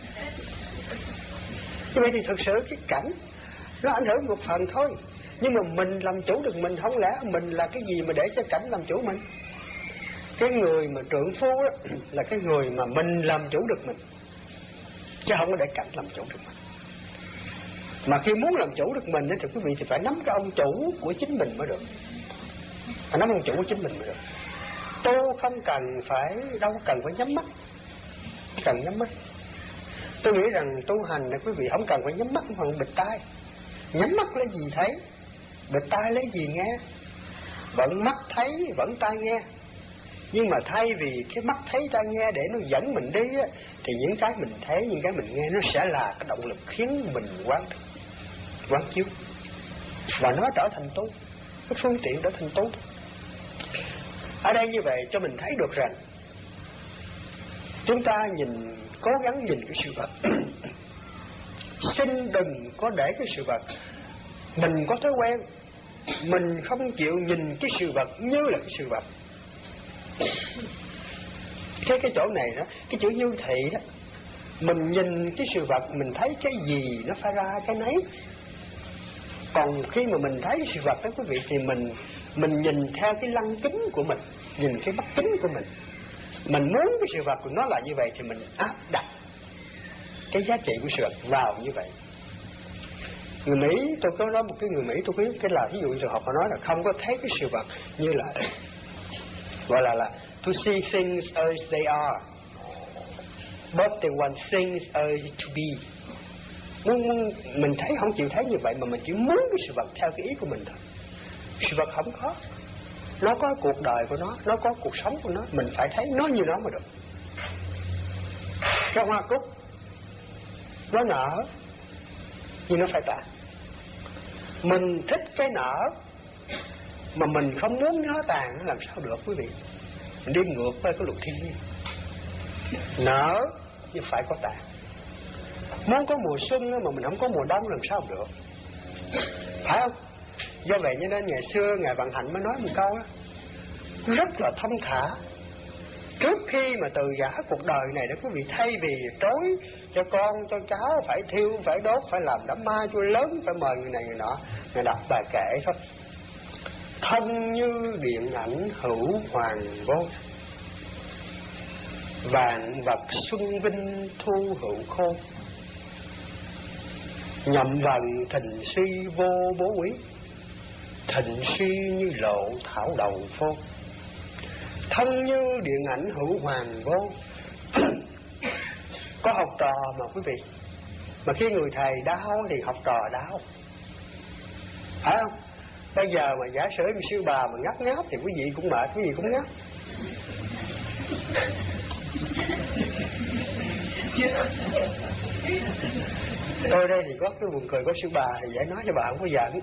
Như vậy thì thực sự cái cảnh nó ảnh hưởng một phần thôi, nhưng mà mình làm chủ được mình, không lẽ mình là cái gì mà để cho cảnh làm chủ mình? Cái người mà trượng phu đó là cái người mà mình làm chủ được mình, chứ không có để cảnh làm chủ được mình. Mà khi muốn làm chủ được mình thì quý vị thì phải nắm cái ông chủ của chính mình mới được, phải nắm ông chủ của chính mình mới được. Tu không cần phải, đâu cần phải nhắm mắt, không cần nhắm mắt. Tôi nghĩ rằng tu hành là quý vị không cần phải nhắm mắt, không cần bịt tai. Nhắm mắt lấy gì thấy, bịt tai lấy gì nghe. Vẫn mắt thấy, vẫn tai nghe. Nhưng mà thay vì cái mắt thấy tai nghe để nó dẫn mình đi á, thì những cái mình thấy, những cái mình nghe nó sẽ là cái động lực khiến mình quán chiếu, và nó trở thành tu, cái phương tiện trở thành tu. Ở đây như vậy cho mình thấy được rằng chúng ta cố gắng nhìn cái sự vật. Xin đừng có để cái sự vật, mình có thói quen mình không chịu nhìn cái sự vật như là cái sự vật. Cái chỗ này đó, cái chữ như thị đó, mình nhìn cái sự vật, mình thấy cái gì nó phải ra cái nấy. Còn khi mà mình thấy sự vật đó quý vị, thì mình nhìn theo cái lăng kính của mình, nhìn cái mắt kính của mình. Mình muốn cái sự vật của nó là như vậy thì mình áp đặt cái giá trị của sự vật vào như vậy. Người Mỹ, tôi có nói một cái người Mỹ tôi biết cái là ví dụ trường hợp họ nói là không có thấy cái sự vật như là gọi là to see things as they are, but they want things as to be. Mình thấy không chịu thấy như vậy, mà mình chỉ muốn cái sự vật theo cái ý của mình thôi. Sự vật không có, nó có cuộc đời của nó có cuộc sống của nó, mình phải thấy nó như nó mới được. Cái hoa cúc nó nở nhưng nó phải tàn. Mình thích cái nở mà mình không muốn nó tàn, nó làm sao được quý vị? Mình đi ngược với cái luật thiên nhiên. Nở nhưng phải có tàn. Muốn có mùa xuân mà mình không có mùa đông làm sao được, phải không? Do vậy cho nên ngày xưa Ngài Vạn Hạnh mới nói một câu đó, rất là thông thả. Trước khi mà từ giã cuộc đời này đó quý vị, thay vì trối cho con cho cháu phải thiêu, phải đốt, phải làm đám ma cho lớn, phải mời người này người nọ, Ngài đọc bài kệ thôi. Thân như điện ảnh hữu hoàng vô, vạn vật xuân vinh thu hữu khô. Nhậm vần thịnh suy vô bố quý, thịnh suy như lộ thảo đầu phô. Thân như điện ảnh hữu hoàng vô. Có học trò mà quý vị, mà khi người thầy đau thì học trò đau, phải không? Bây giờ mà giả sử một sư bà mà ngáp ngáp thì quý vị cũng mệt, quý vị cũng ngáp. Tôi đây thì có cái buồn cười, có sư bà thì dễ nói cho bà không có giận.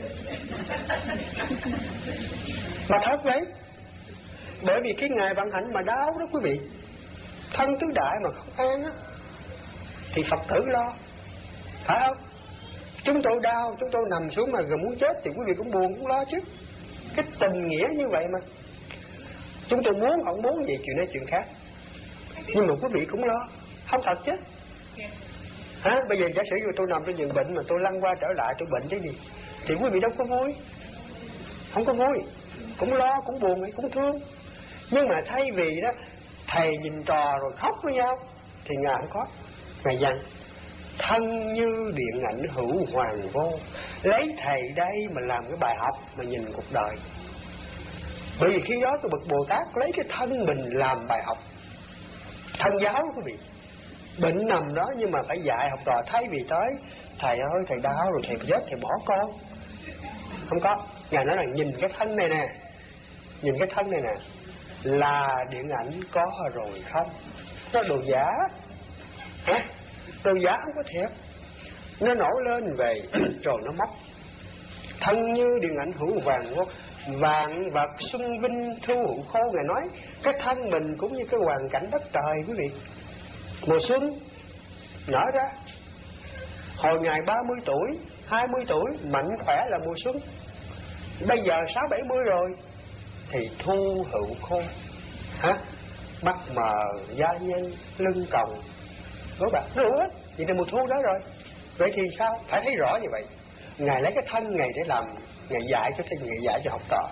Mà thật đấy, bởi vì cái ngày vận hạnh mà đau đó quý vị, thân tứ đại mà không an á, thì Phật tử lo, phải không? Chúng tôi đau, chúng tôi nằm xuống mà gần muốn chết thì quý vị cũng buồn, cũng lo chứ. Cái tình nghĩa như vậy mà. Chúng tôi muốn, không muốn gì chuyện này chuyện khác, nhưng mà quý vị cũng lo, không thật chứ. Hả? Bây giờ giả sử như tôi nằm trên giường bệnh mà tôi lăn qua trở lại tôi bệnh cái gì, thì quý vị đâu có vui, không có vui, cũng lo, cũng buồn, cũng thương. Nhưng mà thay vì đó thầy nhìn trò rồi khóc với nhau thì Ngài không có. Ngài dặn thân như điện ảnh hữu hoàng vô, lấy thầy đây mà làm cái bài học mà nhìn cuộc đời. Bởi vì khi đó cái bậc Bồ Tát lấy cái thân mình làm bài học. Thân giáo quý vị, bệnh nằm đó nhưng mà phải dạy học trò. Thay vì tới thầy ơi thầy đau rồi thầy chết thầy bỏ con, không có. Ngài nói là nhìn cái thân này nè, nhìn cái thân này nè, là điện ảnh có rồi không. Nó đồ giả, hả? Đồ giả không có thiệt. Nó nổi lên về rồi nó mất. Thân như điện ảnh hữu vàng vô, vạn vật xuân vinh thu hữu khô. Ngài nói cái thân mình cũng như cái hoàn cảnh đất trời quý vị. Mùa xuân nở ra, hồi Ngài 30 tuổi 20 tuổi mạnh khỏe là mùa xuân. Bây giờ 60-70 rồi thì thu hữu khô, hả? Mắt mờ, da nhân, lưng còng, các bạn nó đủ hết. Vậy là mùa thu đó rồi. Vậy thì sao? Phải thấy rõ như vậy. Ngài lấy cái thân Ngài để làm, Ngài dạy cho thầy, Ngài dạy cho học trò.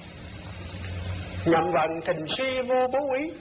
Nhậm vần thịnh suy vô bố quý.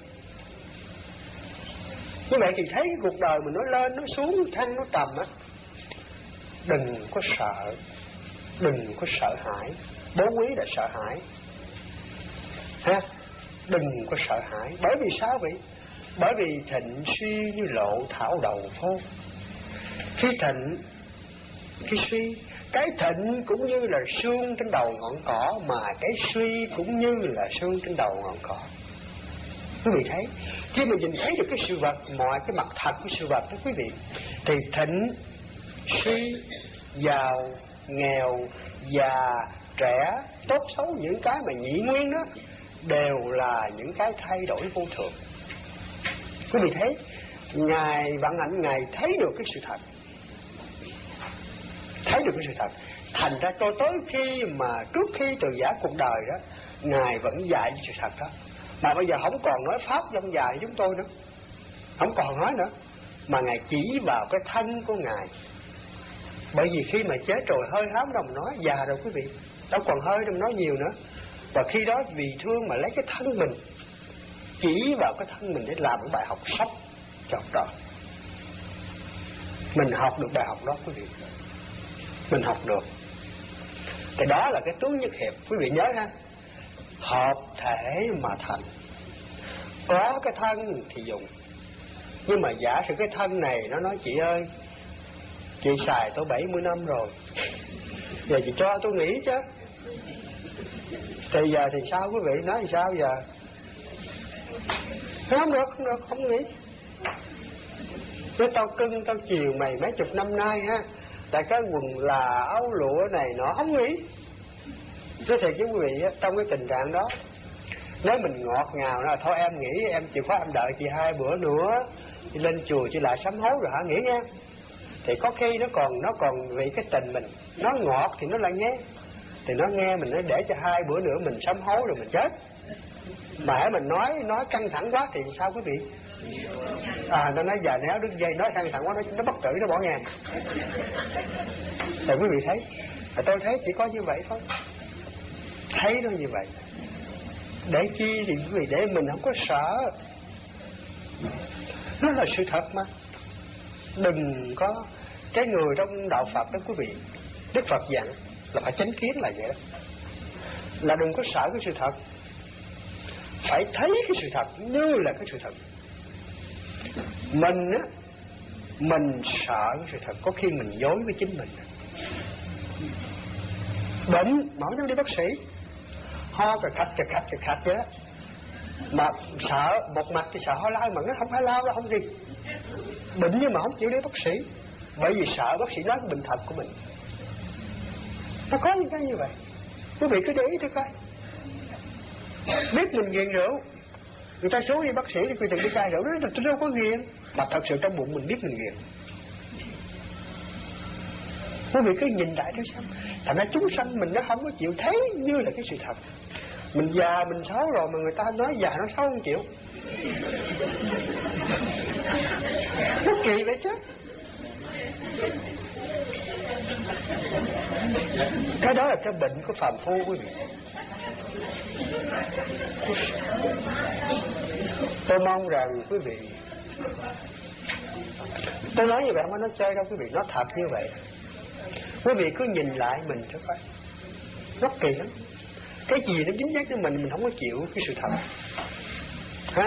Như vậy thì thấy cái cuộc đời mình nó lên, nó xuống, thăng, nó trầm á. Đừng có sợ, đừng có sợ hãi. Bố quý là sợ hãi, ha? Đừng có sợ hãi. Bởi vì sao vậy? Bởi vì thịnh suy như lộ thảo đầu phô. Khi thịnh, khi suy, cái thịnh cũng như là sương trên đầu ngọn cỏ, mà cái suy cũng như là sương trên đầu ngọn cỏ. Quý vị thấy, khi mà nhìn thấy được cái sự vật, mọi cái mặt thật của sự vật đó quý vị, thì thịnh, suy, giàu, nghèo, già, trẻ, tốt xấu, những cái mà nhị nguyên đó đều là những cái thay đổi vô thường. Quý vị thấy, Ngài vận hạnh, Ngài thấy được cái sự thật, thấy được cái sự thật. Thành ra tôi tới khi mà trước khi từ giả cuộc đời đó, Ngài vẫn dạy sự thật đó. Mà bây giờ không còn nói pháp dông dài chúng tôi nữa, không còn nói nữa, mà Ngài chỉ vào cái thân của Ngài. Bởi vì khi mà chết rồi hơi hám đâu mà nói, già rồi quý vị, đâu còn hơi đâu mà nói nhiều nữa. Và khi đó vì thương mà lấy cái thân mình, chỉ vào cái thân mình để làm cái bài học sống cho học trò. Mình học được bài học đó quý vị, mình học được. Thì đó là cái tướng nhất hiệp, quý vị nhớ ha. Hợp thể mà thành. Có cái thân thì dùng, nhưng mà giả sử cái thân này nó nói chị ơi, chị xài tôi 70 năm rồi, giờ chị cho tôi nghỉ chứ. Thì giờ thì sao quý vị, nói thì sao giờ? Không được, không được, không nghỉ. Chứ tao cưng, tao chiều mày mấy chục năm nay ha, tại cái quần là áo lụa này nó không nghỉ. Chứ thiệt chứ quý vị, trong cái tình trạng đó, nếu mình ngọt ngào là thôi em nghỉ, em chịu khó em đợi chị 2 bữa nữa, chị lên chùa chị lại sám hối rồi hả, nghỉ nha. Thì có khi nó còn vì cái tình mình, nó ngọt thì nó lại nghe. Thì nó nghe mình nói để cho 2 bữa nữa mình sám hối rồi mình chết. Mà hãy mình nói căng thẳng quá thì sao quý vị? Nó nói giờ néo đứt dây, nói căng thẳng quá nó bất tử, nó bỏ ngang. Thì quý vị thấy, tôi thấy chỉ có như vậy thôi. thấy nó như vậy. Để chi thì quý vị, để mình không có sợ. Nó là sự thật mà. Đừng có, cái người trong đạo Phật đó quý vị, Đức Phật dặn là phải chánh kiến là vậy đó, là đừng có sợ cái sự thật, phải thấy cái sự thật như là cái sự thật. Mình á, mình sợ cái sự thật, có khi mình dối với chính mình. Bệnh mà không dám đi bác sĩ, ho cà khạch vậy đó, mà sợ một mặt thì sợ ho lao, mà nó không phải lao đâu, không gì bệnh, nhưng mà không chịu đi bác sĩ, bởi vì sợ bác sĩ nói cái bệnh thật của mình. Nó có những cái như vậy. Quý vị cứ để ý thôi coi. Biết mình nghiện rượu, người ta xuống đi bác sĩ thì tôi từng đi cai rượu, đó tôi đâu có nghiện, mà thật sự trong bụng mình biết mình nghiện. Quý vị cứ nhìn lại thôi xem. Thành ra chúng sanh mình nó không có chịu thấy như là cái sự thật. Mình già mình xấu rồi mà người ta nói già nó xấu không chịu. Nó kỳ vậy chứ. Cái đó là cái bệnh của phàm phu quý vị. Tôi mong rằng quý vị, tôi nói như vậy không có nói chơi đâu quý vị, nó thật như vậy. Quý vị cứ nhìn lại mình cho coi, nó kỳ lắm. Cái gì nó dính dáng với mình không có chịu cái sự thật, ha?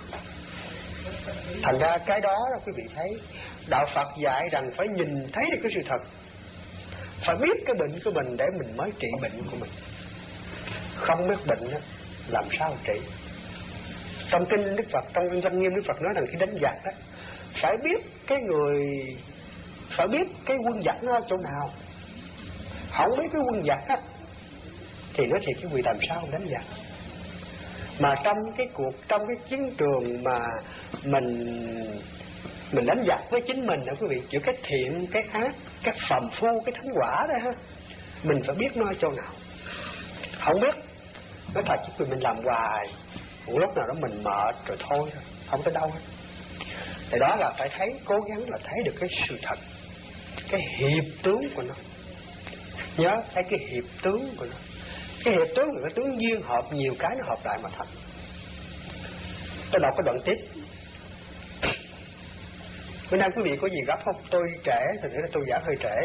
Thành ra cái đó quý vị thấy, đạo Phật dạy rằng phải nhìn thấy được cái sự thật, phải biết cái bệnh của mình để mình mới trị bệnh của mình. Không biết bệnh đó, làm sao trị? Trong kinh Đức Phật, trong Văn Nghiêm Đức Phật nói rằng khi đánh giặc đó, phải biết cái người, phải biết cái quân giặc nó ở chỗ nào. Không biết cái quân giặc á thì nói thiệt cái vị làm sao đánh giặc. Mà trong cái cuộc, trong cái chiến trường mà mình đánh giặc với chính mình đó quý vị, giữa cái thiện, cái ác, cái phàm phu, cái thánh quả đó ha, mình phải biết nó ở chỗ nào. Không biết, nói thật chứ mình làm hoài, một lúc nào đó mình mệt rồi thôi, không tới đâu hết. Thì đó là phải thấy, cố gắng là thấy được cái sự thật, cái hiệp tướng của nó. Nhớ thấy cái hiệp tướng của nó. Cái hiệp tướng là cái tướng duyên hợp, nhiều cái nó hợp lại mà thành. Tôi đọc cái đoạn tiếp. Bữa nay quý vị có gì gấp không? Tôi trễ, thật sự là tôi giảng hơi trễ.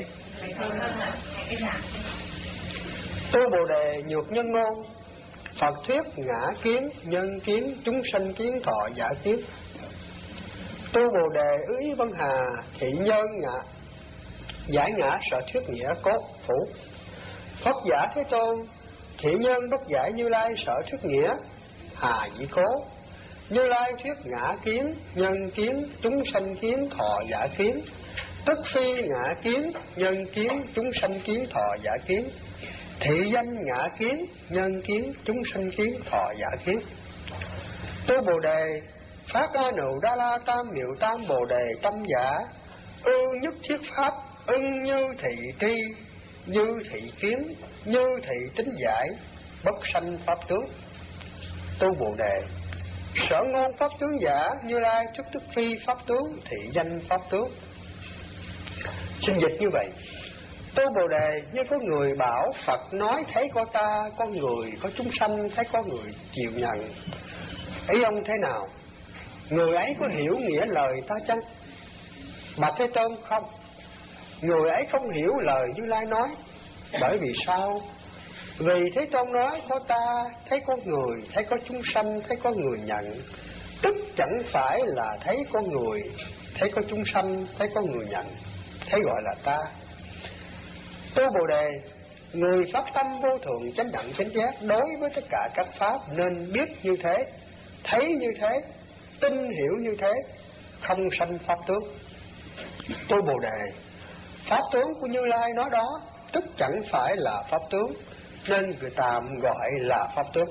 Tu Bồ Đề nhược nhân ngôn, Phật thuyết ngã kiến, nhân kiến, chúng sanh kiến, thọ giả kiến. Tu Bồ Đề ứ ý Vân Hà, thị nhân ngã, giải ngã sở thuyết nghĩa cốt phủ. Phật giả Thế Tôn, thị nhân bất giải Như Lai sở thuyết nghĩa, hà dĩ cố. Như Lai thuyết ngã kiến, nhân kiến, chúng sanh kiến, thọ giả kiến. Tức phi ngã kiến, nhân kiến, chúng sanh kiến, thọ giả kiến. Thị danh ngã kiến, nhân kiến, chúng sanh kiến, thọ giả kiến. Tu Bồ Đề phát A Nụ Đa La Tam Miệu Tam Bồ Đề tâm giả, ưu nhất thiết pháp, ưng như thị tri, như thị kiến, như thị tính giải, bất sanh pháp tướng. Tu Bồ Đề sở ngôn pháp tướng giả, Như Lai trước tức phi pháp tướng, thị danh pháp tướng. Xin dịch như vậy. Tu Bồ Đề như có người bảo Phật nói thấy có ta, có người, có chúng sanh, thấy có người chịu nhận. Ý ông thế nào? Người ấy có hiểu nghĩa lời ta chăng? Bạch Thế Tôn không. Người ấy không hiểu lời Như Lai nói. Bởi vì sao? Vì Thế Tôn nói có ta, thấy có người, thấy có chúng sanh, thấy có người nhận. Tức chẳng phải là thấy có người, thấy có chúng sanh, thấy có người nhận, thấy gọi là ta. Tu Bồ Đề, người phát tâm vô thượng chánh đẳng chánh giác đối với tất cả các pháp nên biết như thế, thấy như thế, tin hiểu như thế, không sanh pháp tướng. Tu Bồ Đề, pháp tướng của Như Lai nói đó, tức chẳng phải là pháp tướng, nên người ta gọi là pháp tướng.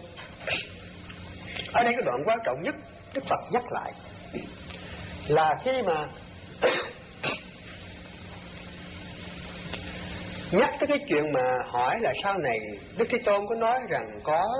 Ở đây cái đoạn quan trọng nhất Đức Phật nhắc lại là khi mà nhắc tới cái chuyện mà hỏi là sau này Đức Thế Tôn có nói rằng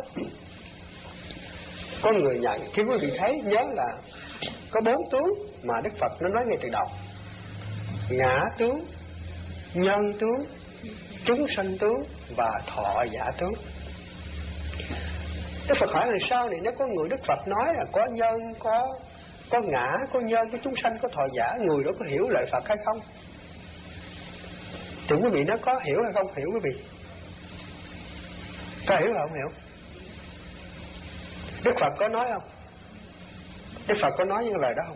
có người nhận. Khi quý vị thấy nhớ là có 4 tướng mà Đức Phật nó nói ngay từ đầu: ngã tướng, nhân tướng, chúng sanh tướng và thọ giả tướng. Đức Phật hỏi là sao này, nếu có người Đức Phật nói là có nhân, có ngã, có nhân, có chúng sanh, có thọ giả, người đó có hiểu lời Phật hay không? Thì quý vị nó có hiểu hay không hiểu quý vị? Có hiểu hay không hiểu? Đức Phật có nói không? Đức Phật có nói những lời đó không?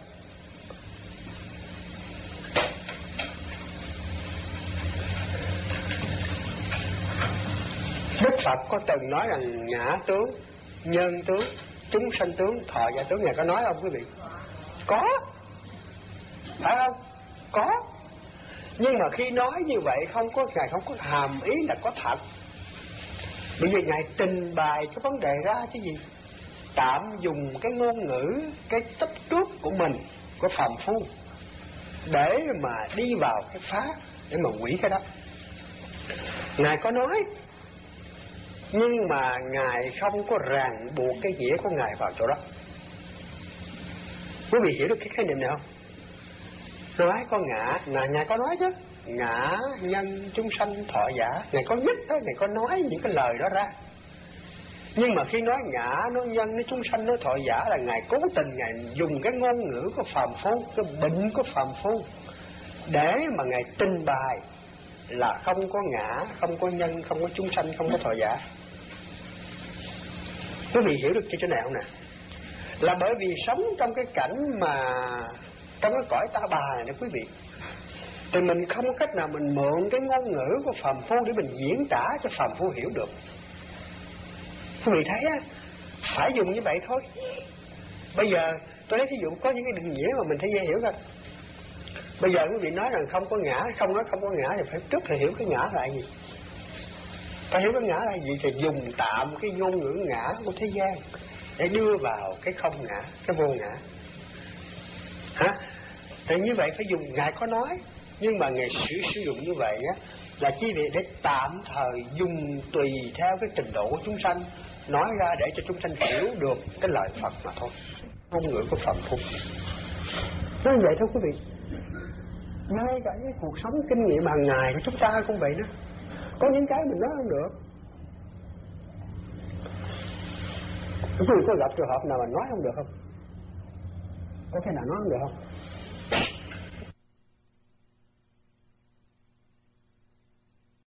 Đức Phật có từng nói rằng ngã tướng, nhân tướng, chúng sanh tướng, thọ giả tướng, Ngài có nói không quý vị? Có. Phải không? Có. Nhưng mà khi nói như vậy Ngài không có hàm ý là có thật. Bây giờ Ngài trình bày cái vấn đề ra chứ gì? Tạm dùng cái ngôn ngữ, cái chấp trước của mình, của phàm phu, để mà đi vào cái phá, để mà hủy cái đó. Ngài có nói, nhưng mà Ngài không có ràng buộc cái nghĩa của Ngài vào chỗ đó. Quý vị hiểu được cái khái niệm này không? Nói có ngã, Ngài có nói chứ. Ngã, nhân, chúng sanh, thọ giả, Ngài có nhất đó, Ngài có nói những cái lời đó ra. Nhưng mà khi nói ngã, nói nhân, nói chúng sanh, nói thọ giả là Ngài cố tình Ngài dùng cái ngôn ngữ của phàm phu, cái bệnh của phàm phu, để mà Ngài trình bày là không có ngã, không có nhân, không có chúng sanh, không có thọ giả. Quý vị hiểu được chỗ này không nè? Là bởi vì sống trong cái cảnh mà trong cái cõi ta bà này quý vị, thì mình không có cách nào mình mượn cái ngôn ngữ của phàm phu để mình diễn tả cho phàm phu hiểu được. Quý vị thấy á, phải dùng như vậy thôi. Bây giờ tôi lấy ví dụ có những cái định nghĩa mà mình thấy dễ hiểu thôi. Bây giờ quý vị nói rằng không có ngã, không nói không có ngã thì phải trước phải hiểu cái ngã là gì. Phải hiểu cái ngã là gì thì dùng tạm cái ngôn ngữ ngã của thế gian để đưa vào cái không ngã, cái vô ngã. Hả? Thì như vậy phải dùng, Ngài có nói, nhưng mà Ngài sử dụng như vậy á là chỉ để tạm thời dùng tùy theo cái trình độ của chúng sanh, nói ra để cho chúng sanh hiểu được cái lời Phật mà thôi. Ngôn ngữ của Phật phu. Nói vậy thôi quý vị. Ngay cả cái cuộc sống kinh nghiệm hàng ngày của chúng ta cũng vậy đó. Có những cái mình nói không được. Quý vị có gặp trường hợp nào mà nói không được không? Có cái nào nói không được không?